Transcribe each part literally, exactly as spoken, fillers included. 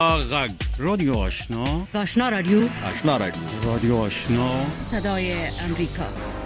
غگ رادیو آشنا آشنا رادیو آشنا رادیو رادیو آشنا صدای امریکا.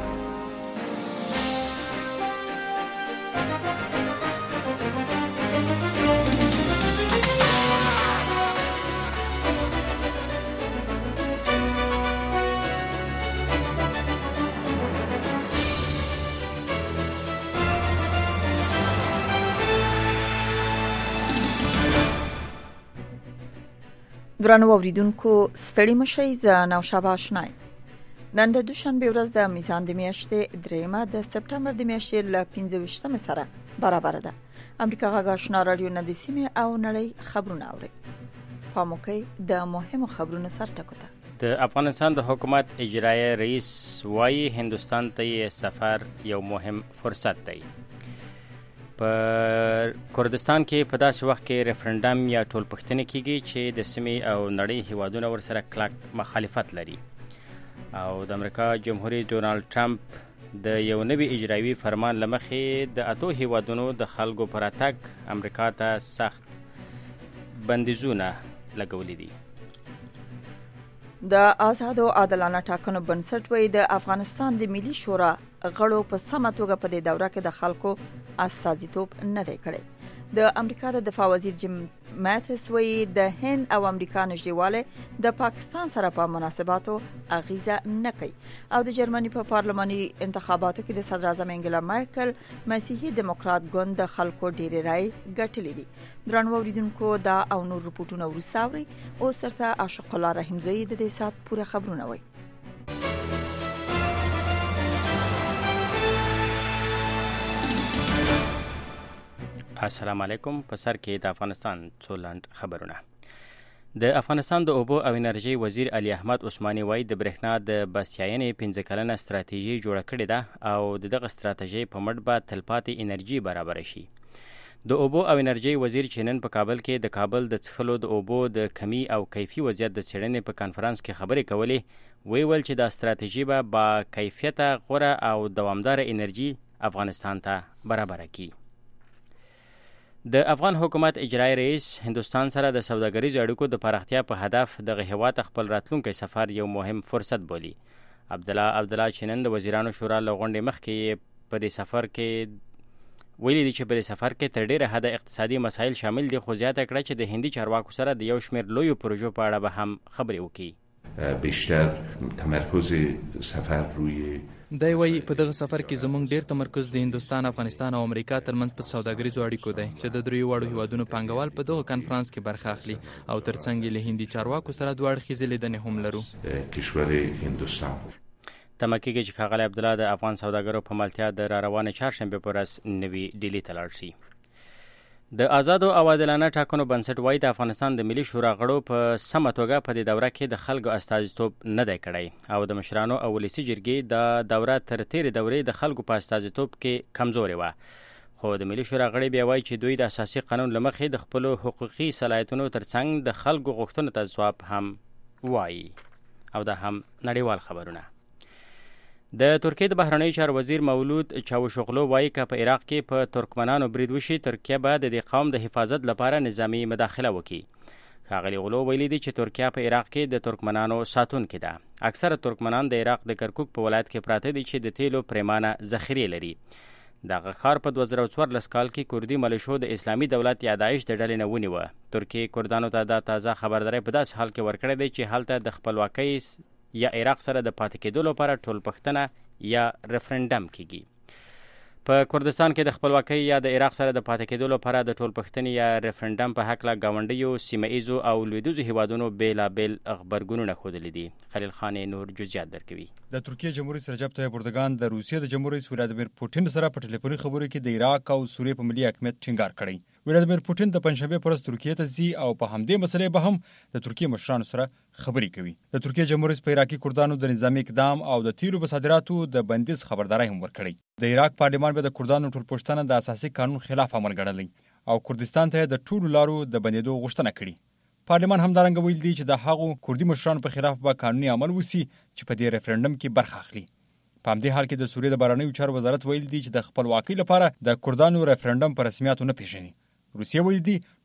درنو اوریدونکو ستړي مشئ. زه نوشابه آشنایم. نن د دوشنبه ورځ د میزان د میاشتې دریمه د سپټمبر د میاشتې ل پنځه ویشتمه سره برابر ده. امریکا غږ آشنا رادیو نه د سیمې او نړۍ خبرونه اوري. پاموکي د مهمو خبرونو سرټکو ته. د افغانستان د حکومت اجرایی رئیس وايي هندستان ته سفر یو مهم فرصت دی. په کردستان کې په داسې وخت کې ریفرنډم یا ټولپوښتنه کیږي چې د سیمې او نړۍ هیوادونه ورسره کلک مخالفت لري او د امریکا جمهور رئیس ډونالد ټرمپ د یو نوي اجرایي فرمان لمخې د اتو هیوادونو د خلکو پر اتګ امریکا ته سخت بندیزونه لګولي دي. د آزاد او عادلانه ټاکنو بنسټ وایي د افغانستان د ملي شورا غړو په سمه توګه په دې دوره کې د خلکو استازیتوب نه دی کړی. د امریکا د دفاع وزیر جیم ماتس وایي د هند او امریکا نږدېوالی د پاکستان سره په مناسباتو اغیزه نه کوي او د جرمني په پارلماني انتخاباتو کې د صدر اعظم انګلا مارکل مسیحي دیموکرات ګوند د خلکو ډېرې رای ګټلې دي. درنو اوریدونکو دا او نور رپورټونه وروسته اورئ. اوس درته عاشق الله رحیمزی د دې سات پوره خبرونه وایي. السلام علیکم. په سر کې د افغانستان څو لنډ خبرونه. د افغانستان د اوبو او انرژي وزیر علي احمد عثماني وایي د برېښنا د بسیاینې پنځه کلنه ستراتیژي جوړه کړې ده او د دغه ستراتیژۍ په مټ به تلپاتې انرژي برابره شي. د اوبو او انرژي وزیر چې نن په کابل کې د کابل د څښلو د اوبو د کمی او کیفي وضعیت د څېړنې په کانفرنس کې خبرې کولې، ویل چې دا ستراتیژي به با کیفیته غوره او دوامداره انرژي افغانستان ته برابره کړي. د افغان حکومت اجرایی رئیس هندستان سره د سوداګریزو اړیکو د پراختیا په هدف دغه هیواد خپل راتلونکی سفر یو مهم فرصت بولي. عبدالله عبدالله چې نن د وزیرانو شورا له غونډې مخکې په دې سفر کې ویلي دي چې په دې سفر کې تر ډیره حده اقتصادي مسایل شامل دي، خو زیاته کړه چې د هندي چارواکو سره د یو شمېر لویو پروژو په اړه به هم خبرې وکړي. بیشتر تمرکز سفر روی دی وایي په دغه سفر کې زموږ ډیر تمرکز د هندوستان، افغانستان او امریکا ترمنځ په سوداګریزو اړیکو دی چې د دریو واړو هیوادونو پانګوال په دغه کانفرنس کې برخه اخلي او ترڅنګ له هندي چارواکو سره دوه اړخیزې لیدنې هم لرو. کشور هندوستان تمه کېږي چې ښاغلی عبدالله د افغان سوداګرو په ملتیا د را روانې چهارشنبې په ورځ نوي ډیلي ته لاړ شي. د آزادو او عادلانه ټاکنو بنسټ وایي د افغانستان د ملي شورا غړو په سمه توګه په دې دوره کې د خلکو استازیتوب نه دی کړی او د مشرانو او ولسي جرګې د دوره تر تېرې دورې د خلکو په استازیتوب کې کمزورې وه، خو د ملي شورا غړي بیا وایي چې دوی د اساسي قانون له مخې د خپلو حقوقي صلاحیتونو ترڅنګ د خلکو غوښتنو ته ځواب هم وایي. او دا هم نړیوال خبرونه. د ترکیې د بهرنیو چارو وزیر مولود چاوشوغلو وایي که په عراق کې په ترکمنانو برید وشي، ترکیه به د دې قوم د حفاظت لپاره نظامي مداخله وکړي. ښاغلي غلو ویلي دي چې ترکیه په عراق کې د ترکمنانو ساتونکې ده. اکثره ترکمنان د عراق د کرکوک په ولایت کې پراته دي چې د تیلو پریمانه ذخیرې لري. دغه ښار په دوه زره څوارلس کال کې کردي ملیشو د اسلامي دولت یا داعش د ډلې نه ونیوه. ترکیې کردانو ته دا تازه خبرداری په داسې حال کې ورکړی دی چې هلته د خپلواکۍ یا عراق سره د پاتې کېدو لپاره ټولپوښتنه یا ریفرنډم کیږي. په کردستان کې د خپلواکۍ یا د عراق سره د پاتې کېدو لپاره د ټولپوښتنې یا ریفرنډم په هکله ګاونډیو، سیمه ایزو او لویدیځو هیوادونو بېلابېل غبرګونونه ښودلي دي. خلیل خان نور جزئیات درکوي. د ترکیې جمهور رئیس رجب طیب اردوګان د روسیې د جمهور رئیس ولادیمیر پوټین سره په ټلیفوني خبرو کې د عراق او سوریې په ملي حاکمیت ټینګار کړی. ولادیمیر پوټین د پنځشنبې په ورځ ترکیې ته ځي او په همدې مسلې به هم د ترکیې مشرانو سره خبرې کوي. د ترکیې جمهور رئیس په عراقي کردانو د نظامي اقدام او د تیلو په صادراتو د بندیز خبرداری هم ورکړی. د عراق پارلمان به د کردانو ټولپوښتنه د اساسي قانون خلاف عمل ګڼلی او کردستان ته د ټولو لارو د بندېدو غوښتنه کړې. پارلمان همدارنګه ویل دي چې د هغو کردي مشرانو په خلاف به قانوني عمل وسي چې په دې ریفرنډم کې برخه اخلي. په همدې حال کې د سوریې د بهرنیو چارو وزارت ویل دي چې د خپلواکۍ لپاره د کردانو ریفرنډم په رسمیاتو نه پیژني. روسیې ویل دي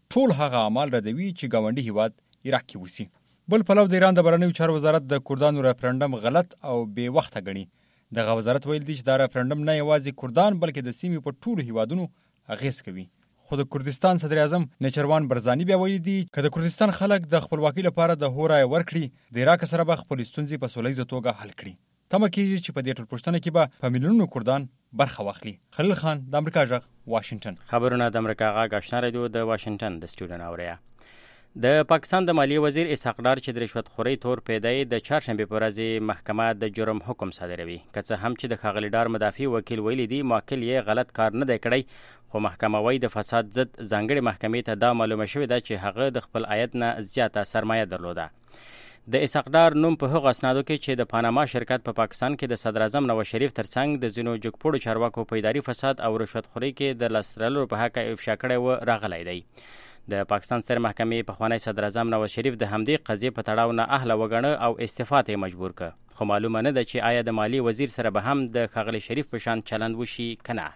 ټول هغه اعمال ردوي چې ګاونډي هیواد عراق کې وسی. بل پلو د ایران د بهرنیو چارو وزارت د کردانو ریفرنډم غلط او بې وخته ګڼي. دغه وزارت ویل دی چې دا ریفرنډم نه یوازې کردان بلکې د سیمې په ټولو هیوادونو اغیز کوي. خو د کردستان صدر اعظم نچروان برزانی بیا ویلي دي که د کردستان خلک د خپلواکۍ لپاره د هو رایه ورکړي د عراق سره به خپلې ستونزې په سوله ییزه توګه حل کړي. تمه کېږي چې په دې ټولپوښتنه کې به په میلیونونو کردان برخه واخلي. خلیل خان د امریکا غږ واشنگټن. خبرونه د امریکا غږ آشنا رادیو د واشنگټن د سټوډیو اوریا. د پاکستان د مالیې وزیر اسحاق ډار چې د رشوت خورۍ تور پیدای د چهارشنبه په ورځ محکمه د جرم حکم صادروي. که څه هم چې د ښاغلي ډار مدافع وکیل ویلي دی موکل یې غلط کار نه دی کړی، خو محکمه وايي د فساد ضد ځانګړې محکمې ته دا معلومه شوې ده چې هغه د خپل عاید نه زیاته سرمایه درلوده. د اسحاق ډار نوم په هغو اسنادو کې چې د پاناما شرکت په پا پاکستان کې د صدر اعظم نواز شریف ترڅنګ د ځینو جګپوړو چارواکو په اداري فساد او رشوت خورۍ کې د لاسته راوړلو په حق افشا کړی و راغلی دی. د پاکستان ستر محکمې پخوانی صدر اعظم نواز شریف د همدې قضیې په تړاو نه اهله وګڼه او استعفا ته مجبور ک. خو معلومه نه ده چې آیا د مالی وزیر سره به هم د ښاغلي شریف په شان چلند وشي که نه.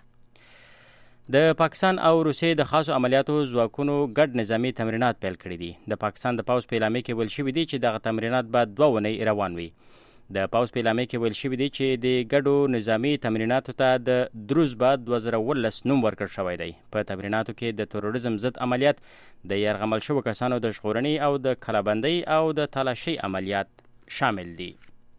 د پاکستان او روسیې د خاصو عملیاتو ځواکونو ګډ نظامي تمرینات پیل کړي دي. د پاکستان د پوځ په اعلامیه کې ویل شوي دي چې دغه تمرینات به دوه اونۍ روان وي. د پوځ په اعلامیه کې ویل شوي دي چې د ګډو نظامي تمریناتو ته د دروزبه دوه زره اوولس نوم ورکړل شوی دی. په تمریناتو کې د تروریزم ضد عملیات، د یرغمل شوو کسانو د ژغورنې او د کلابندۍ او د تالاشۍ عملیات شامل دي.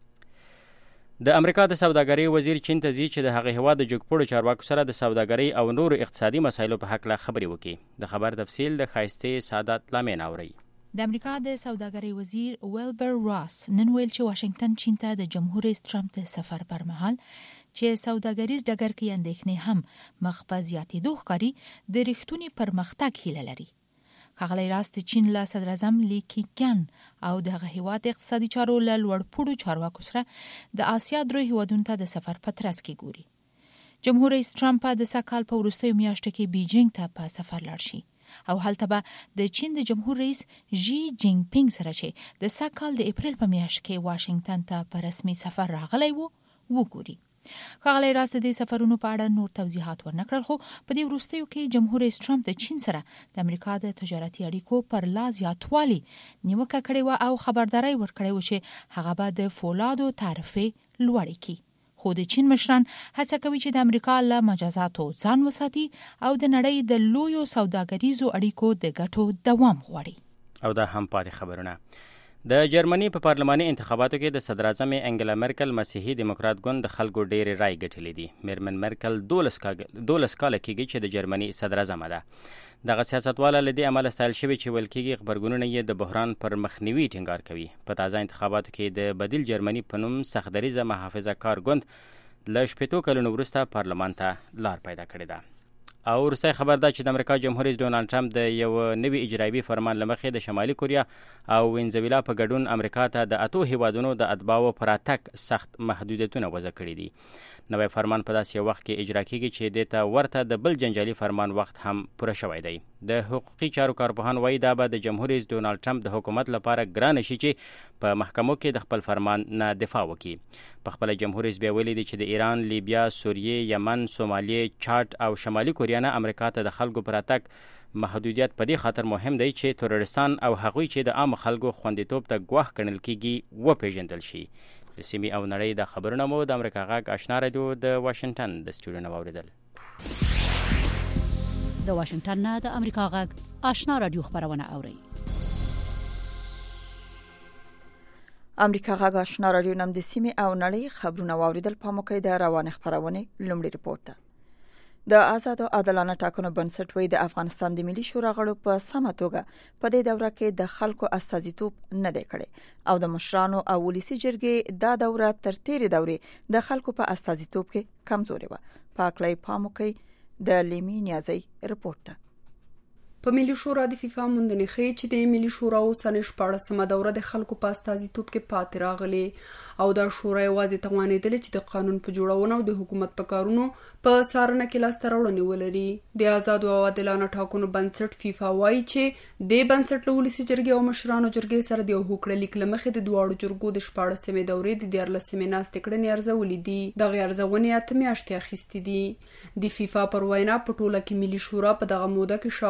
د امریکا د سوداګرۍ وزیر چین ته ځي چې د هغه هیواد د جګپوړو چارواکو سره د سوداګرۍ او نورو اقتصادي مسایلو په حق لا خبرې وکړي. د خبر تفصیل د ښایستې سعادت لامین اوري. د امریکا د سوداګرۍ وزیر ویلبر راس نن ویل چې واشنگټن چین ته د جمهور رئیس ټرمپ د سفر پر مهال چې سوداګریز ډګر کې اندېښنې هم مخ په زیاتېدو ښکاري د رښتوني پرمختګ هیله لري. ښاغلی راس د چین له صدر اعظم لی کیکیان او دغه هیواد اقتصادي چارو له لوړپوړو چارواکو سره د آسیا درو هیوادونو ته د سفر په ترڅ کې ګوري. جمهور رئیس ټرمپ د سږ په وروستیو میاشتو کې بیجینګ ته په سفر لاړ شي او هلته به د چین د جمهور رئیس ژی جینګ پینګ سره چې د سږ کال د اپریل په میاشت کې واشنگټن ته په رسمي سفر راغلی و وګوري. ښاغلی راس د دې سفرونو په اړه نور توضیحات ورنکړل، خو په دې وروستیو کې جمهور رئیس ټرمپ د چین سره د امریکا د تجارتي اړیکو پر لا زیاتوالي نیوکه کړې وه او خبرداری ورکړی و چې هغه به د فولادو تعرفې لوړې کړي. خو د چین مشران هڅه کوي چې د امریکا له مجازاتو ځان وساتي او د نړۍ د لویو سوداګریزو اړیکو د ګټو دوام غواړي. او دا هم پاتې خبرونه. د جرمني په پارلماني انتخاباتو کې د صدر اعظم انګلا مرکل مسیحي دیموکرات ګوند د خلکو ډېرې رای ګټلې دي. میرمن مرکل دولس کاله کېږي چې د جرمني صدر اعظم ده. دغه سیاستواله له دې امله ستایل شوي چې ویل کېږي غبرګونونه یې د بحران پر مخنیوي ټینګار کوي. په تازه انتخاباتو کې د بدیل جرمني په نوم سختدریځه محافظه کار ګوند له شپېتو کلونو وروسته پارلمان ته لار پیدا کړې ده. او وروستی خبر ده چې د امریکا جمهور رئیس ډونالډ ټرمپ د یو نوي اجرایوي فرمان له مخې د شمالي کوریا او وینزویلا په ګډون امریکا ته د اتو هیوادونو د اتباعو پر راتګ سخت محدودیتونه وضع کړي دي. نوی فرمان په داسې یو وخت کې اجرا کیږي چې دې ته ورته د بل جنجالي فرمان وخت هم پوره شوی دی. د حقوقي چارو کارپوهان وایي دا به د جمهور رئیس ډونالډ ټرمپ د حکومت لپاره ګرانه شي چې په محکمو کې د خپل فرمان نه دفاع وکړي. په خپل جمهور رئیس بیا ویلي دی چې د ایران، لیبیا، سوریې، یمن، سومالیې، چاډ او شمالي کوریا نه امریکا ته د خلکو پر راتګ محدودیت په دې خاطر مهم دی چې تروریستان او هغوی چې د عام خلکو خوندیتوب ته ګواښ ګڼل کیږي وپیژندل شي. د سیمې او نړۍ د خبرونه مو د امریکا غږ آشنا رادیو د واشنگټن د سټوډیو نه واوریدل. د واشنگټن نه د امریکا غږ آشنا رادیو خبرونه اوري. امریکا غږ آشنا رادیو نم د سیمې او نړۍ خبرونه واوریدل. په موقع د روانه خبرونه لومړی رپورت ده. د آزاد او عادلانه ټاکنو بنسټ وی د افغانستان د ملي شورا غړو په سمه توګه په دې دوره کې د خلکو استازیتوب نه دی کړی او د مشرانو او ولسی جرګې دا دوره تر تیرې دورې د خلکو په استازیتوب کې کمزوري و. پاکلای پاموکي د لیمی نیازي رپورت ده. په ملي شورا د فیفا موندنې ښیي چې د ملي شورا اوسنۍ شپاړسمه دوره د خلکو په استازیتوب کې پاتې راغلي او دا شورا یوازې توانېدلې چې د قانون په جوړونه او د حکومت په کارونو په څارنه کې لاسته راوړنې ولري. د آزاد او عادلانه ټاکنو بنسټ فیفا وایي چې د بنسټ له ولسي جرګې او مشرانو جرګې سره د یو هوکړه لیک له مخې د دواړو جرګو د شپاړسمې دورې د دیارلسمې ناستې کړنې ارزولې دي. دغې ارزونې اته میاشتې اخیستې دي. د فیفا پر وینا په ټوله کې ملي شورا په دغه موده کې شاوخوا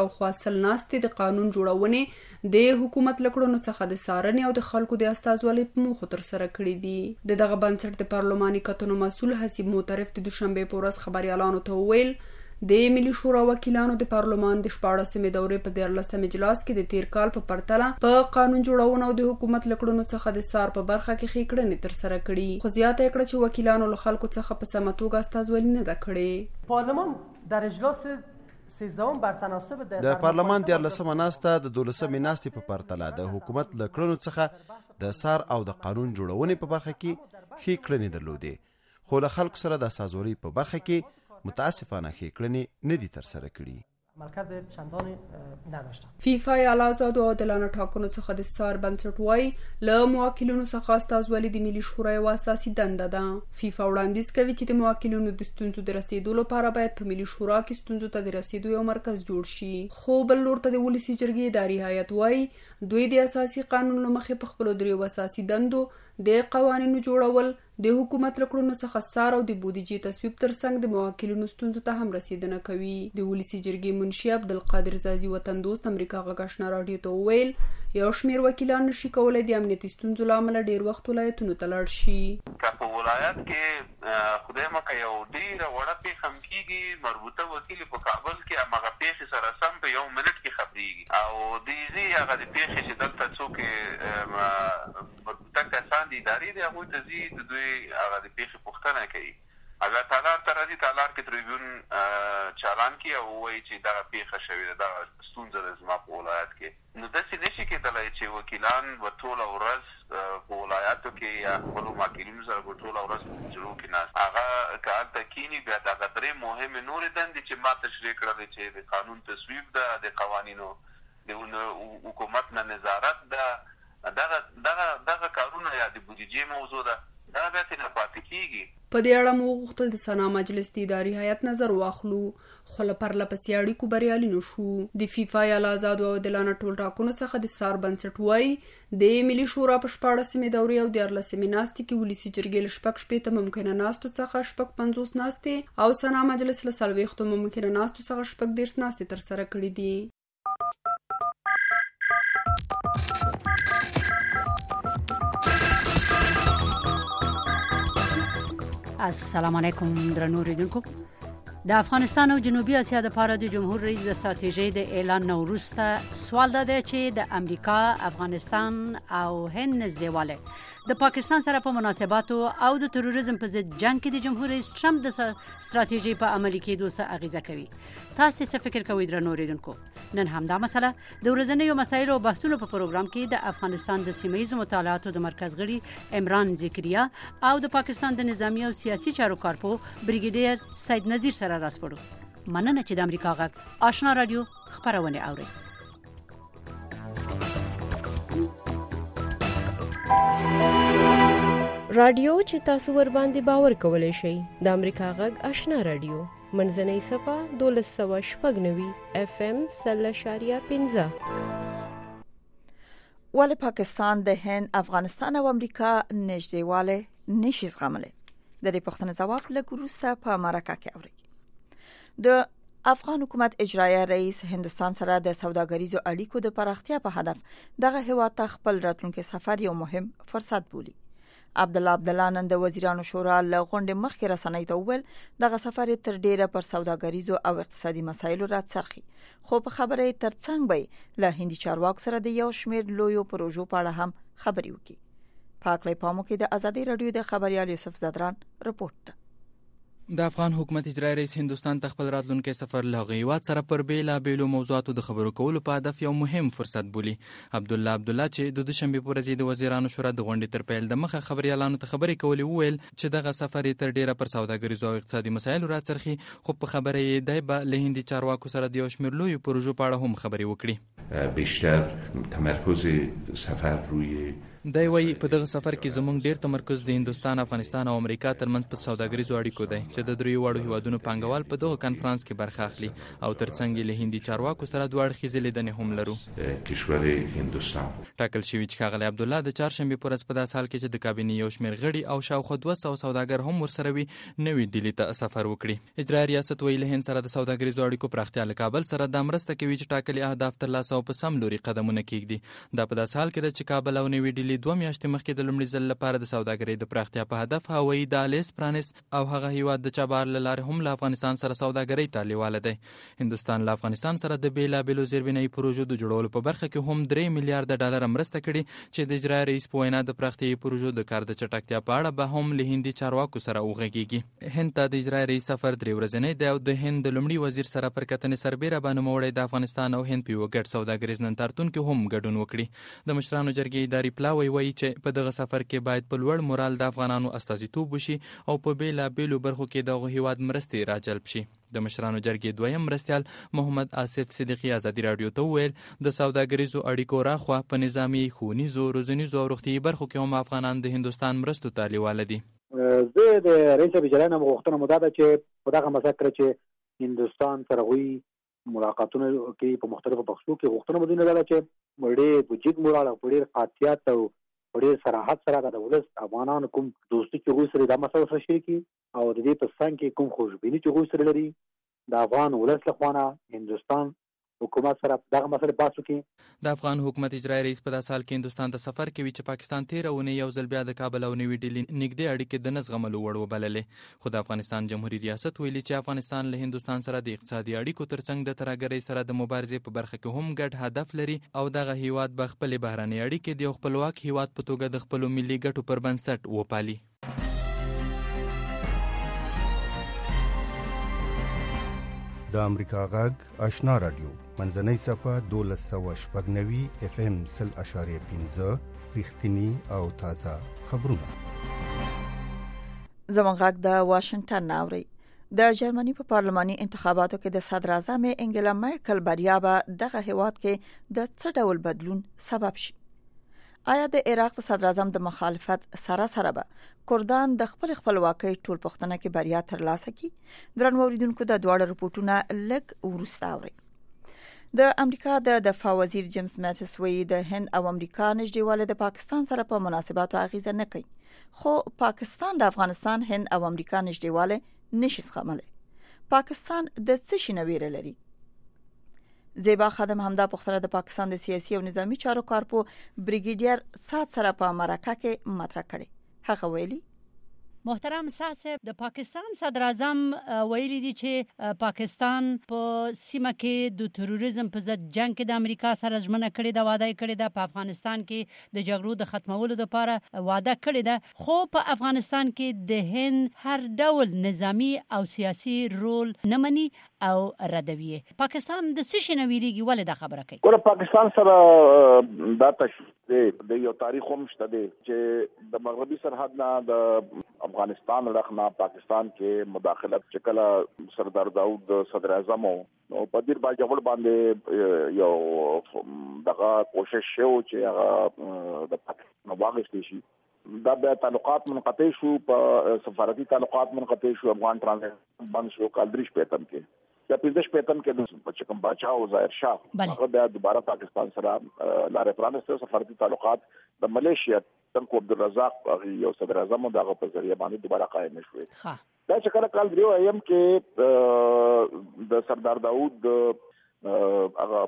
اصل ناستې د قانون جوړونې د حکومت لکړونو څخه د سارنې او د خلکو د استازولۍ په موخو ترسره کړي دي. د دغه بنسټ د پارلماني کتنو مسؤل حسیب معترف د دوشنبې په ورځ خبریالانو ته وویل د ملي شورا وکیلانو د پارلمان د شپاړسمې دورې په دیارلسم اجلاس کې د تیر کال په پرتله په قانون جوړونه او د حکومت لکړونو څخه د سار په برخه کې ښې کړنې ترسره کړي، خو زیاته کړه چې وکیلانو له خلکو څخه په سمه توګه استازولي نه ده کړې. پارلمان در اجلاس سیزدهم بر تناسب د پارلمان دیارلسمه ناسته د دولسمې ناستې په پرتله د حکومت له کړنو څخه د سار او د قانون جوړونې په برخه کې ښې کړنې درلودې، خو له خلکو سره د استازولۍ په برخه کې متاسفانه ښې کړنې نه دي ترسره کړي. عملکرد چندانی نداشتن. فیفا یا آزاد او عادلانه ټاکنو څخه د سار بنسټ وایي له موکلینو څخه استازولي د ملي شورا یوه اساسي دنده ده. فیفا وړاندیز کوي چې د موکلینو د ستونزو د رسیدو لپاره باید په ملي شورا کې ستونزو ته د رسیدو یو مرکز جوړ شي، خو بل لور ته د ولسي جرګې اداري هیئت وایي دوی د اساسي قانون له مخې په خپلو دریو اساسي دندو د قوانینو جوړول، د حکومت لکړونو څخه سار او د بودیجې تصویب ترڅنګ د موکلینو ستونزو ته هم رسیدنه کوي. د ولسي جرګې منشي عبدالقادر زازي وطن دوست امریکا غږ آشنا راډیو ته وویل یو شمېر وکیلان نشي کولی د امنیتي ستونزو له امله ډېر وخت ولایتونو ته لاړ شي. که په ولایت کې خدای مکه یو ډېره وړه پیښه هم کېږي، مربوطه وکیل په کابل کې همغه پیښې سره سم په یو منټ کې خبرېږي او د ایزي هغه د پیښې چې دلته څوک مربوطه کسان د ادارې دي هغوی ته ځي د دوی هغه د پیښې پوښتنه کوي. اگر تالار ته راځي تالار کې تریبیون چالان کړي او ووایي چې دغه پیښه شوې ده، دغه ستونزه ده زما په ولایت کې. نو داسې نشي کېدلی چې وکیلان به ټوله ورځ په ولایاتو کې یا خپلو موکلینو سره به ټوله ورځ په حجرو کې ناست هغه که هلته کښېني بیا دغه درې مهمې نورې دندې چې ما تشریح کړلې چې د قانون تصویب ده، د قوانینو د حکومت نه نظارت ده، دغه دغه دغه کارونه یا د بودیجې موضوع ده، دا بیا ترې نه پاتې کېږي. په دې اړه مو وغوښتل د سنا مجلس د اداري هیئت نظر واخلو، خو له پرله پسې اړیکو بریالي نه شو. د فیفا یا له آزادو او عادلانه ټول ټاکنو څخه د سار بنسټ وایي د ملي شورا په شپاړسمې دورې او دیارلسمې ناستې کې ولسي جرګې له شپږ شپېته ممکنه ناستو څخه شپږ پنځوس ناستې او سنا مجلس له څلوېښتو ممکنه ناستو څخه شپږ دېرش ناستې ترسره کړي دي. السلام علیکم درنو اوریدونکو. د افغانستان او جنوبي اسیا د لپاره د جمهور رئیس د ستراتیژۍ د اعلان نه وروسته سوال ده چې د امریکا، افغانستان او هند نږدېوالی د پاکستان سره په مناسباتو او د تروریزم په ضد جنگ کې د جمهور رئیس ټرمپ د ستراتیژۍ په عملي کېدو څه اغیزه کوي. تاسو څه فکر کوئ درنو اوریدونکو؟ نن همدا مسله د ورځنیو مسایلو او بحثونو په پروګرام کې د افغانستان د سیمه ییزو مطالعاتو د مرکز غړي عمران ذکریا او د پاکستان د نظامی او سیاسي چارو کارپو بریګیډیر سید نذیر سره راسپړو. مننه چې د امریکا غږ آشنا رادیو خبرونه اوري. رادیو چې تاسو ور باندې باور کولای شئ د امریکا غږ آشنا رادیو منځنۍ صفه دولس سوه شپږ نوي اف ام سل اشاریه پنځه. ولې پاکستان د هند، افغانستان او امریکا نږدېوالی نشي زغملی؟ د دې پوښتنې ځواب لږ وروسته په مرکه کې اورئ. د افغان حکومت اجرایه رئیس هندستان سره د سوداګریزو اړیکو د پراختیا په هدف دغه هیواد ته خپل راتلونکي سفر یو مهم فرصت بولي. عبدالله عبدالله نن د وزیرانو شورا له غونډې مخکې رسنۍ ته وویل دغه سفر تر ډیره پر سوداګریزو او اقتصادي مسایلو راڅرخي، خو په خبره یې ترڅنګ به له هندي چارواکو سره د یو شمېر لویو پروژو په اړه هم خبرې وکړي. پاکلې پامو کې د ازادي رادیو د خبريال یوسف زدران رپورټ. د افغان حکومت اجرایي رئیس هندستان ته خپل راتلونکي سفر له هیواد سره پر بیلا بیلو موضوعاتو د خبرو کولو په هدف یو مهم فرصت بولي. عبدالله عبدالله چې د دوشنبې په ورځ د وزیرانو شورا د غونډې تر پیل د مخه خبريالانو ته خبرې کولې وویل چې دغه سفر تر ډیره پر سوداګریزو او اقتصادي مسایلو راڅرخي، خو په خبره یې دی به له هندي چارواکو سره د یو شمېر لویو پروژو په اړه هم خبرې وکړي. بیشتر تمرکز سفر روی دی وایي په دغه سفر کې زموږ ډیر تمرکز د هندوستان، افغانستان او امریکا ترمنځ په سوداګریزو اړیکو دی چې د دریو واړو هیوادونو پانګوال په دغه کنفرانس کې برخه اخلي او ترڅنګ له هندي چارواکو سره دوه اړخیزې لیدنې هم لرو. کشور هندوستان ټاکل شوي چې ښاغلی عبدالله د چهارشنبې په ورځ په داسې حال کې چې د کابینې یو شمېر غړي او شاوخوا دوه سوه سوداګر هم ورسره وي نوې ډیلي ته سفر وکړي. اجرایي ریاست وایي له هند سره د سوداګریزو اړیکو پراختیا له کابل سره دا مرسته کوي چې ټاکلي اهداف ترلاسه او په سم لوري قدمونه کېږدي. دا په داسې حال کې ده چې کابل او نوې ډیلي دوه میاشتې مخکې د لومړي ځل لپاره د سوداګرۍ د پراختیا په هدف هوایي دهلیز پرانیست او هغه هیواد د چابهار له لارې هم له افغانستان سره سوداګرۍ ته لیواله دی. هندوستان له افغانستان سره د بېلابېلو زیربنایي پروژو د جوړولو په برخه کې هم درې میلیارډه ډالر مرسته کړې چې د اجرایي رئیس په وینا د پراختیایي پروژو د کار د چټکتیا په اړه به هم له هندي چارواکو سره وغږیږي. هند ته د اجرایي رئیس سفر درې ورځنی دی او د هند د لومړي وزیر سره پر کتنې سربیره بانوموړی د افغانستان او هند په یوه ګډ سوداګریز نندارتون کې هم ګډون وکړي. د مشرانو جرګې اداري پلاوی وایي چې په دغه سفر کې باید په لوړ مورال د افغانانو استازیتوب وشي او په بېلابېلو برخو کې دغه هیواد مرستې راجلب شي. د مشرانو جرګې دویم مرستیال محمد آصف صدیقي ازادي راډیو ته وویل د سوداګریزو اړیکو راخوا په نظامي، ښوونیزو، روزنیزو او روغتیایي برخو کې هم افغانان د هندوستان مرستو ته لیواله دي. زه د رئیس وزرا نه غوښتنه مو دا ده چې په دغه مسله چې هندوستان سره وي ملاقاتونه کې په مختلفو بحثو کې غوښتنه مو دا ده چې ډېر وجود مورال او ډېر قاطعیت او ډېر صراحت سره د ولس افغانانو کوم دوستي چې هغوی سره دا مسله سره شریکي او د دې په څنګ کې کوم خوشبیني چې هغوی سره لري د افغان ولس لخوا نه هندوستان حکومت سره دغه مسله بحث وکړي. د افغان حکومت اجرایي رئیس په داسې حال کې هندوستان ته سفر کوي چې پاکستان تېره اونۍ یو ځل بیا د کابل او نوې ډیلي نږدې اړیکې د نه زغملو وړ وبللې. خو د افغانستان جمهوري ریاست ویلي چې افغانستان له هندوستان سره د اقتصادي اړیکو ترڅنګ د ترهګرۍ سره د مبارزې په برخه کې هم ګډ هدف لري او دغه هیواد به خپلې بهرنۍ اړیکې د یو خپلواک هیواد په توګه د خپلو ملي ګټو پر بنسټ وپالي. د امریکا غږ آشنا رادیو منځنۍ صفه دولس سوه شپږ نوي اف ام سل اشاریه پنځه رښتینی او تازه خبرونه. زموږ غږ د واشنگټن ناوړي. د جرمني په پارلماني انتخاباتو کې د صدر اعظم انګلا مرکل بریا به دغه هیواد کې د څه ډول بدلون سبب شي؟ آیا د عراق د صدر اعظم د مخالفت سره سره به کردان د خپل خپلواکۍ ټول پښتنه کې بریا ترلاسه کړي؟ درنو اوریدونکو د دواړو رپورټونه لږ ورسته اوري. د امریکا د دفاع وزیر جیمز ماتیس وایي د هند او امریکا نږدېوالی د پاکستان سره په مناسباتو اغیزه نه کوي، خو پاکستان د افغانستان، هند او امریکا نږدېوالی نشي زغملی. پاکستان د څه شي نه ویره لري؟ زیبا خادم همدا پختره د پاکستان د سیاسي او نظامی چارو کارپو بریګیډیر سات سره په مرکه کې مطرح کړي. هغه ویلي محترم سات صاحب، د پاکستان صدر اعظم ویلي دي چې پاکستان په سیمه کې د تروریزم په ضد جنگ کې د امریکا سره ژمنه کړې ده، وعده کړې ده، په افغانستان کې د جګړو د ختمولو لپاره وعده کړې ده، خو په افغانستان کې د هند هر ډول نظامی او سیاسي رول نه مني او ردوي. پاکستان د څه شي نه ویریږي؟ ولې دا خبره کوي؟ ګوره پاکستان سره دا تشریح د یو تاریخ هم شته دی چې د مغربي سرحد نه د افغانستان رخنا پاکستان کې مداخلت چې کله سردار داود صدر اعظم نو په دې باندې ډول باندې یو دغه کوشش شو چې هغه د پاکستان واغښتي شي. دا به تعلقات منقطع شو، په سفارتي تعلقات منقطع شو، افغان ترانزیت بند شو کال درې شپېتم کې یا پنځه شپېتم کې د چکم باچا او ظاهر شاه هغه بیا دوباره پاکستان سره لارې پرانیسته. سفارتي تعلقات د ملیشیا تنکو عبدالرزاق یو صدر اعظم دغه په ذریعہ باندې دوباره قائم شوې. دا چې کله کال درې ایم کې د سردار داود هغه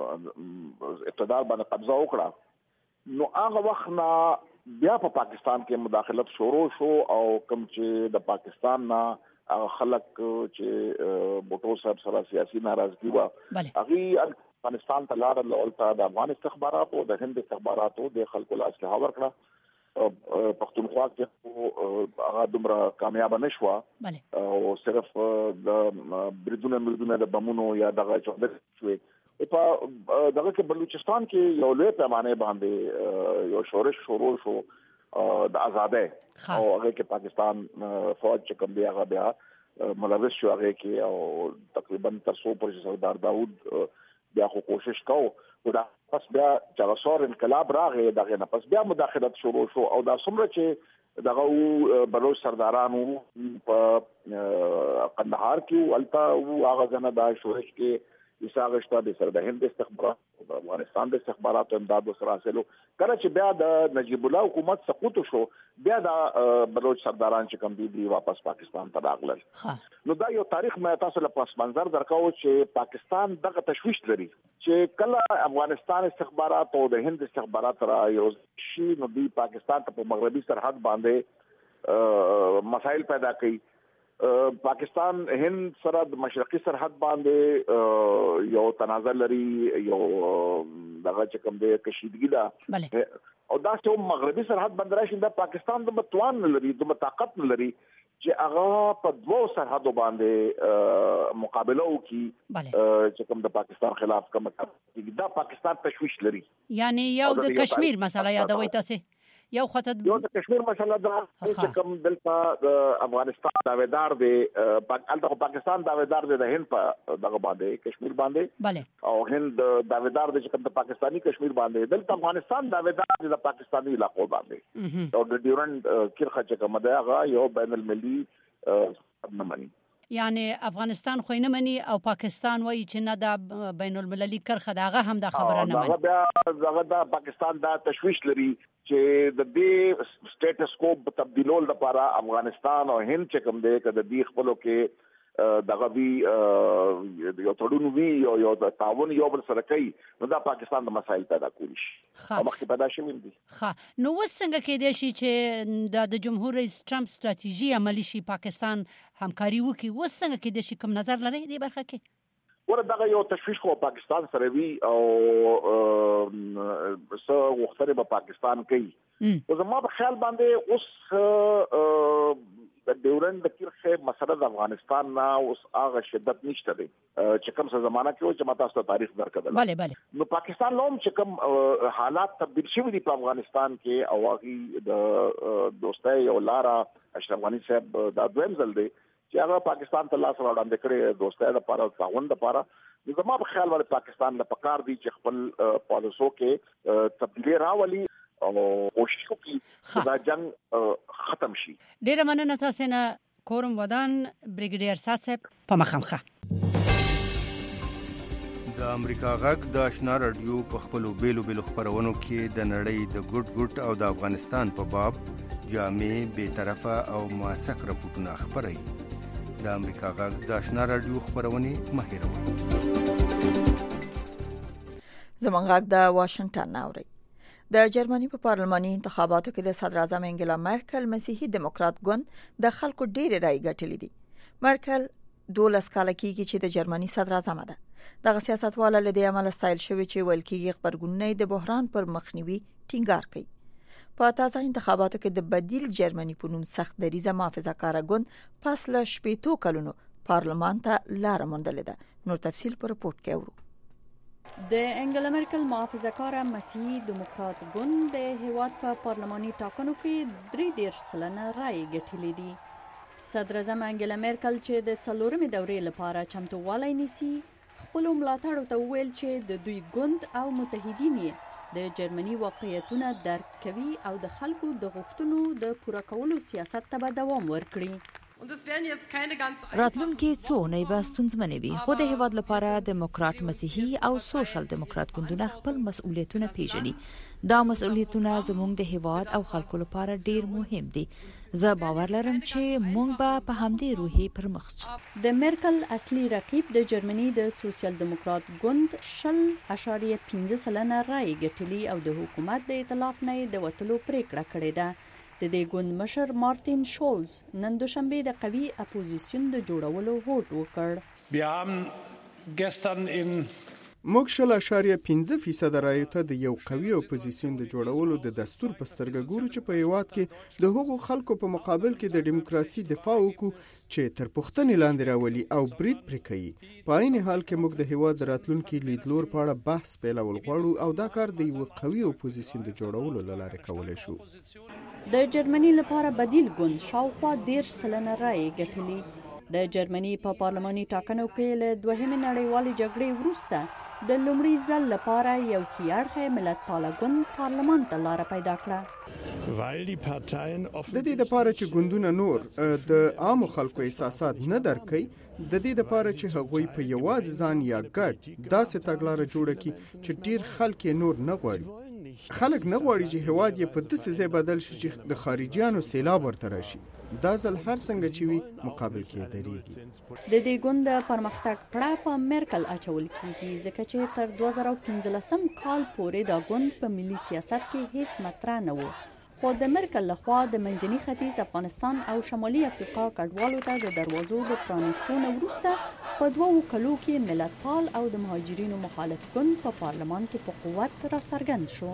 اقتدار باندې قبضه وکړه نو هغه وخت نه بیا په پا پاکستان کې مداخلت شروع شو او کوم چې د پاکستان نه هغه خلک چې بوټو صاحب سره سیاسي ناراضگی و هغه افغانستان ته لاړل او د افغان استخباراتو د هند استخباراتو د خلکو له اسلحه ورکړه. پښتونخوا کې هغه دومره کامیاب نه شو او صرف د بریدونه مردونه د بمونو یا دغه چوندر شوې. په دغه کې بلوچستان کې یو لوی پیمانه باندې یو شورش شروع شو د آزادۍ او هغه کې پاکستان فوج چې کوم دی هغه بیا ملوث شو هغه کې او تقریبا تر څو پر سردار داود بیا خو کوشش کاو دا پس بیا چې څور انقلاب راغی دغه نه پس بیا مداخلت شروع شو او دا څومره چې دغه بلوچ سردارانو په قندهار کې ولتا او هغه ځنه دا شورش کې ایساغشته د سر د هند استخبارات د افغانستان د استخبارات امداد سره حاصلو کله چې بیا د نجیب الله حکومت سقوط شو بیا د بلوچ سرداران چې کوم دي واپس پاکستان ته راغلل نو دا یو تاریخ مې تاسو له پس منظر درکاو چې پاکستان دغه تشویش لري چې کله افغانستان استخبارات او د هند استخبارات را یو شي نو دی پاکستان ته په مغربي سرحد باندې مسائل پیدا کوي پاکستان هند سره د مشرقي سرحد باندې یو تنازع لري یو دغه چې کوم د کشیدګي ده او دا چې مغربي سرحد باندې راشي د پاکستان د متوان لري د طاقت لري چې هغه په دوه سرحدو باندې مقابله وکړي چې کوم د پاکستان خلاف کوم دا پاکستان تشویش لري یعنی یو د کشمیر مسله یادوي تاسو یو خاطر یو د کشمیر مسله دا چې کوم دلته د افغانستان داویدار دی البته پاکستان داویدار دی د هند په دغه باندې کشمیر باندې او هند داویدار دی چې کوم د پاکستانی کشمیر باندې دلته افغانستان داویدار دی د پاکستانی علاقو باندې او د ډیورنډ کرخه چې کوم دی هغه یو بین المللي نه مني یعنی افغانستان خو نه مني او پاکستان وایي چې نه دا بین المللي کرخه دغه هم د خبره نه مني هغه دغه د پاکستان دا تشویش لري چې د دې سټیټس کو تبدیلول لپاره افغانستان او هند چې کوم دی کده د خپلو کې دغه وی یو تړون وی یو یو د تعاون یو بل سره کوي نو دا پاکستان د مسایل پیدا کوي او مخکې پیدا شوي دي ښه نو وسنګ کې دی چې د جمهور رئیس ټرمپ ستراتیژي عملی شي پاکستان همکاري وکړي وسنګ کې دی چې کوم نظر لري دی برخه کې ورته دغه یو تشویش خو پاکستان سره وی او سو وختره په پاکستان کوي او زما په خیال باندې اوس د ډیورنډ د کرخه مسله د افغانستان نه اوس هغه شدت نشته دی چې کوم څه زمانہ کې چې ماته ستاسو تاریخ درکړل bale bale نو پاکستان لوم چې کوم حالات تبدیل شوي دي په افغانستان کې او هغه د دوستۍ یو لارا اشرف غنی صاحب دا دویم ځل دی چې هغه پاکستان ته لاس وړاندې کړي دوستۍ لپاره تعاون لپاره زما په خیال باندې پاکستان له پکار دی چې خپل پالیسو کې تبدیلی راولي او کوشش وکړي دا جنگ ختم شي. ډیره مننه تاسو نه کورم ودان بریګیډیر صاحب په مخامخه د امریکا غږ د آشنا رادیو په خپلو بیلو بیلو خبرونو کې د نړۍ د ګډ ګډ او د افغانستان په باب جامع بې طرفه او موثق راپورټونه خبري د امریکا غږ د آشنا رادیو خبرونه مهیروي زمونږ غږ د واشنگټن ناوړي د جرمني په پارلماني انتخاباتو کې د صدر اعظم انګلا مرکل مسیحي دیموکرات ګوند د خلکو ډېر رائے ګټلې دي مرکل دولس کاله کېږي چې د جرمني صدر اعظم ده دغه سیاستواله له دې عمل ستایل شوی چې ویل کېږي خبرګونونه د بحران پر مخنیوي ټینګار کوي په تازه انتخاباتو کې د بدیل جرمني په نوم سخت دریزه محافظه‌کار ګوند پس له شپېتو کلونو پارلمان ته لار موندلې ده نور تفصیل په رپورت کې اورو د انګلا مرکل محافظه‌کار مسیحي دیموکرات ګوند د هیواد په پارلماني ټاکنو کې درې دېرش سلنه رائے ګټلې دي صدر اعظم انګلا مرکل چې د څلورمې دورې لپاره چمتووالی نیسي خپل ملاتړو ته ویل چې د دوی ګوند او متحدین د جرمني واقعیتونه درک کوي او د خلکو د غوښتنو د پوره کولو سیاست ته به دوام ورکړي راتلونکي څو نه به ستونزمنې وي خو د هیواد لپاره دیموکرات مسیحي او سوشل دیموکرات ګوندونه خپل مسؤلیتونه پیژني دا مسؤلیتونه زموږ د هیواد او خلکو لپاره ډیر مهم دي زه باور لرم چې موږ به په همدې روحي پرمخ ځو د مرکل اصلي رقیب د جرمني د سوشل دیموکرات ګوند شل اشاریه پنځه سلنه رائے ګټلې او د حکومت د ائتلاف نه د وټلو پریکړه کړې ده د دې ګوند مشر مارټین شولز نن دوشنبه د قوي اپوزیسیون د جوړولو هوډ وکړ موږ شل اشاریه پنځه فیصد رایو ته د یو قوي اپوزیسیون د جوړولو د دستور په سترګه ګورو چې په هیواد کې د هغو خلکو په مقابل کې د دیموکراسي دفاع وکړو چې تر پوښتنې لاندې راولي او برید پرې کوي په عین حال کې موږ د هیواد راتلونکي لیدلور په اړه بحث پیلول غواړو او دا کار د یو قوي اپوزیسیون د جوړولو له لارې کولی شو د جرمني لپاره بدیل ګوند شاوخوا دېرش سلنه رائے ګټلې د جرمني په پارلماني ټاکنو کې له دوهمې نړیوالې جګړې وروسته د لومړي ځل لپاره یو ښیاړخی ملتپاله ګوند پارلمان ته لاره پیدا کړه. د دې لپاره چې ګوندونه نور د عامو خلکو احساسات نه درک کوي، د دې لپاره چې هغوی په یوازې ځان یا ګډ داسې تګلاره جوړه کړي چې ډیر خلک نور نه غواړي. خلک نه غواړي چې هیواد یې په داسې ځای بدل شي چې د خارجيانو سیلاب ورته راشي. دا ځل هر څنګه چې وي مقابل کې درېږي. د دې ګوند د پرمختګ پړه په مرکل اچول کیږي، ځکه چې تر دوه زره پنځلسم کال پورې دا ګوند په ملي سیاست کې هیڅ مطرح نه و. خو د مرکل لخوا د منځني ختیځ افغانستان او شمالي افریقا کډوالو ته د دروازو د پرانیستو نه وروسته په دوو کلو کې ملتپال او د مهاجرینو مخالف ګوند په پارلمان کې په قوت را څرګند شو.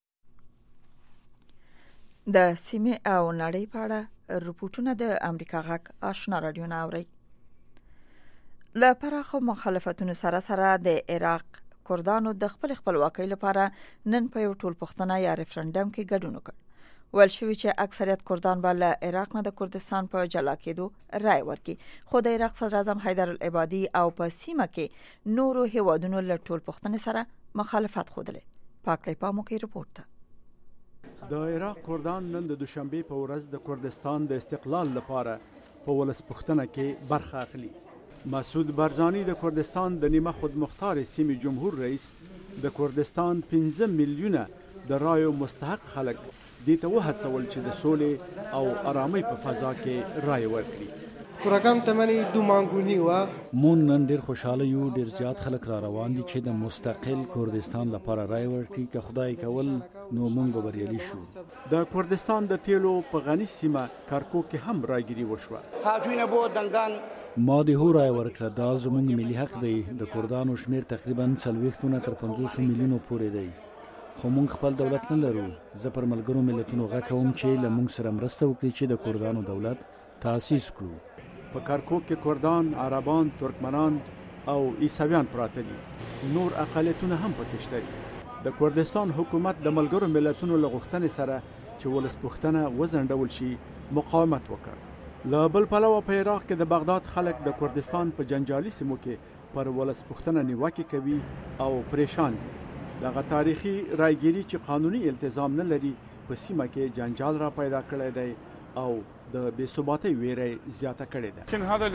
د سیمې او نړۍ په اړه رپورټونه د امریکا غږ آشنا رادیو نه اوري. له پراخو مخالفتونو سره سره د عراق کردانو د خپل خپلواکۍ لپاره نن په یو ټولپوښتنه یا ریفرندم کې ګډون وکړ. ویل شوی چې اکثریت کردان به له عراق نه د کردستان په جلا کېدو رای ورکړي، خو د عراق صدر اعظم حیدر العبادي او په سیمه کې نورو هیوادونو له ټولپوښتنې سره مخالفت ښودلی. پاکلی پامو کې رپورټ ده. د عراق کردان نن د دوشنبه په ورځ د کردستان د استقلال لپاره په ولسپوښتنه کې برخه اخلي. مسعود برزانی د کردستان د نیمه خودمختار سیمې جمهور رئیس د کردستان پنځه میلیونه د رایو مستحق خلک دې ته وهڅول چې د سولې او آرامۍ په فضا کې رای ورکړي. کورګان تمنې دو مانګونی و مون نن ډیر خوشاله یو، ډیر زیات خلک را روان دي چې د مستقل کردستان لپاره رای ورکړي. که خدای کول نو مونږ به بریالي شو. د کردستان د تیلو په غني سیمه کارکو کې هم راګيري وشوه. هاتوینه بو دنګان ما د هو رای ورکړه. دا زموږ ملي حق دی. د کردانو شمیر تقریبا څلوېښتونه تر پنځوس میلیونو پورې دی، خو مونږ خپل دولت نه لرو. زه پر ملګرو ملتونو غږ کوم چې له مونږ سره مرسته وکړي چې د کردانو دولت تاسیس کړو. په کارکوک کې کردان، عربان، ترکمنان او عیسویان پراته دي. نور اقلیتونه هم پکې شته. د کردستان حکومت د ملګرو ملتونو له غوښتنې سره چې ولسپوښتنه وځنډول شي مقاومت وکړ. له بل پلوه په عراق کې د بغداد خلک د کردستان په جنجالي سیمو کې پر ولسپوښتنه نیوکې کوي او پریشان دي. دغه تاریخي رایګيري چې قانوني التزام نه لري په سیمه کې جنجال را پیدا کړی دی او د بې ثباتۍ ویره زیاته کړې ده.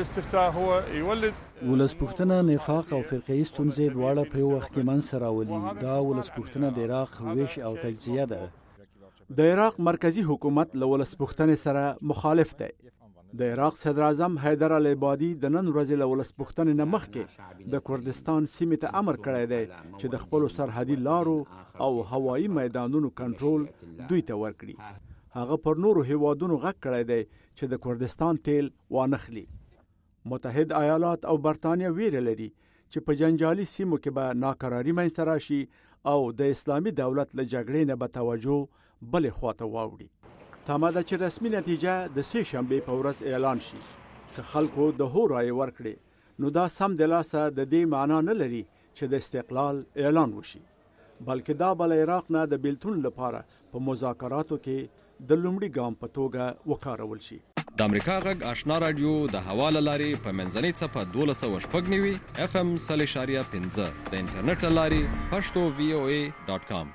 ولسپوښتنه نفاق او فرقه‌ایي ستونزې دواړه په یو وخت کې منځته راولي. دا ولسپوښتنه د عراق ویش او تجزیه ده. د عراق مرکزی حکومت له ولسپوښتنې سره مخالف دی. د عراق صدر اعظم حیدر العبادي د نن ورځې له ولسپوښتنې نه مخکې د کردستان سیمې ته امر کړی دی چې د خپلو سرحدي لارو او هوایي میدانونو کنټرول دوی ته ورکړي. هغه پر نورو هیوادونو غږ کړی دی چې د کردستان تیل وانخلي. متحد ایالات او برتانیه ویره لري چې په جنجالي سیمو کې به ناکراري منځته راشي او د اسلامي دولت له جګړې نه به توجه بلې خواته واوړي. تمه ده چې رسمي نتیجه د سې شنبې په ورځ اعلان شي. که خلکو د هو رای ورکړي نو دا سم د لاسه د دې معنا نه لري چې د استقلال اعلان وشي، بلکې دا بل عراق نه د بیلتون لپاره په مذاکراتو کې د لومړي ګام په توګه وکارول شي. د امریکا غږ آشنا رادیو د حواله لاري په منځنۍ صفه دولس سوه شپږ نوي اف ام صفر اشاریه پنځه د انټرنیټ لاري پښتو وی او ای ډاټ کام.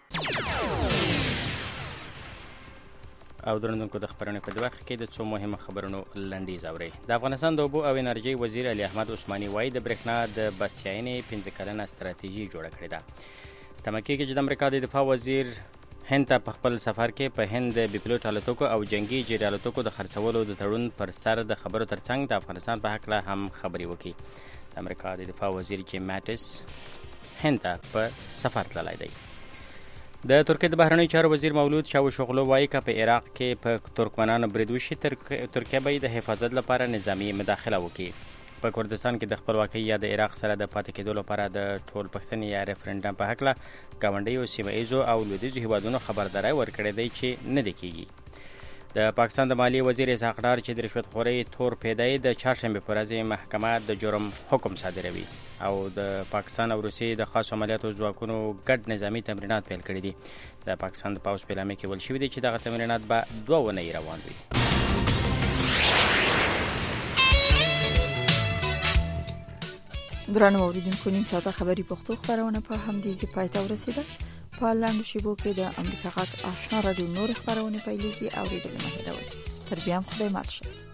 او درنونکو د خبرونې په برخه کې د څو مهمه خبرونو لنډیز اوري. د افغانستان د اوبو او انرژي وزیر علي احمد عثماني وایي د برېښنا د بسیاینې پنځه کلنه ستراتیژي جوړه کړې ده. تمه کېږي چې د امریکا د دفاع وزیر هند ته په خپل سفر کې په هند د بیپلوټ الوتکو او جنگي جیټ الوتکو د خرڅولو د تړون پر سر د خبرو ترڅنګ د افغانستان په هکله هم خبرې وکړي. د امریکا د دفاع وزیر جیم ماټس هند ته په سفر تللی دی. د ترکیې د بهرنیو چارو وزیر مولود چاوشوغلو وایي که په عراق کې په ترکمنانو برید وشي ترکیه به د حفاظت لپاره نظامي مداخله وکړي. په کردستان کې د خپلواکۍ یا د عراق سره د پاتې کېدو لپاره د ټولپوښتنې یا ریفرنډم په هکله ګاونډیو سیمه ایزو او لویدیځو هیوادونو خبرداری ورکړی دی چې نه دی کېږي. د پاکستان د مالیې وزیر اسحاق ډار چې د رشوت خورۍ تور پیدای د چهارشنبې په ورځ محکمه د جرم حکم صادروي او د پاکستان او روسیې د خاصو عملیاتو ځواکونو ګډ نظامي تمرینات پیل کړي دي. د پاکستان د پوځ په اعلامیه کې ویل شوي دي چې دغه تمرینات به دوه اونۍ روان وي. درنو اوریدونکو نیم ساعته خبری پښتو خبرونه په همدې ځای پای ته ورسیده. په لاندې شیبو کې د امریکا غږ آشنا رادیو نور خبرونه پیلېږي او ریډل مهدوي. تر بیا هم خدای مل شه.